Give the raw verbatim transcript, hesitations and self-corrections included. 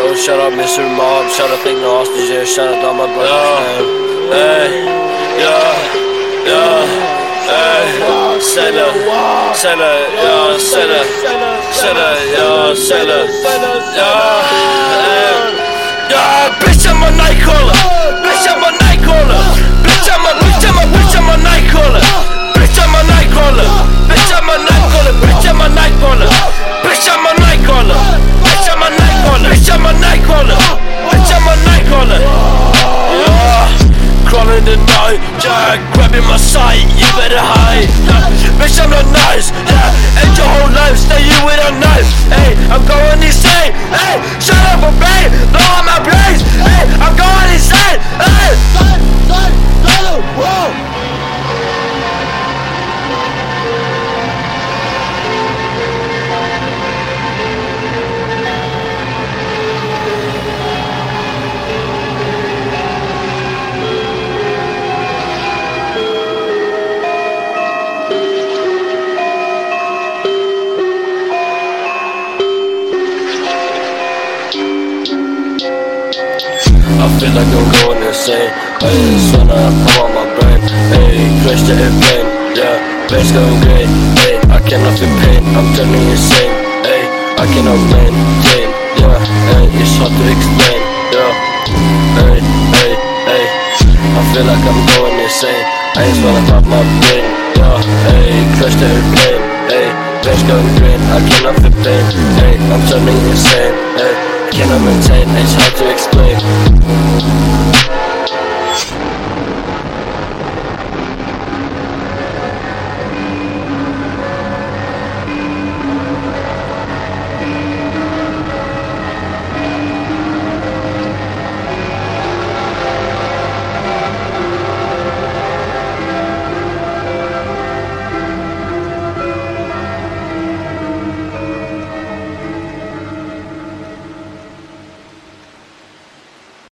Yo, shout out Mister Mob, shout out Think No Hostage, yeah, shout out all my brothers, man. Hey, yeah, yeah, hey, Senna, Senna, yeah, Senna, Senna, yeah, Senna, yeah, hey, yeah, bitch, I'm a night caller, bitch, I'm a night caller, bitch, I'm a, bitch, I'm a, bitch, I'm a night caller, bitch, I'm a night caller, bitch, I'm a night caller, bitch, I'm a night caller, bitch, I'm a night caller. Bitch, I'm a night caller. Bitch, I'm a night caller. Bitch, I'm a night caller. Yeah, crawling the night, yeah, grabbing my sight. You better hide. Yeah. Bitch, I'm not nice. Yeah, end your whole life, stay you with a knife. Hey, I'm going insane. Hey, shut up, babe. Blow out my place. Hey, I'm going insane. Hey, son, son, son, whoa. I feel like I'm going insane. Hey, son, I come on my brain. Hey, crash the airplane. Yeah, bass going great. Hey, I cannot feel pain. I'm turning insane. Hey, I cannot maintain. Yeah, hey, it's hard to explain. Yeah, hey, hey, hey. I feel like I'm going insane. I just wanna pop my brain. Yeah, hey, crash the airplane. Hey, bass going great. I cannot feel pain. Hey, I'm turning insane. Hey, cannot maintain, it's hard to explain.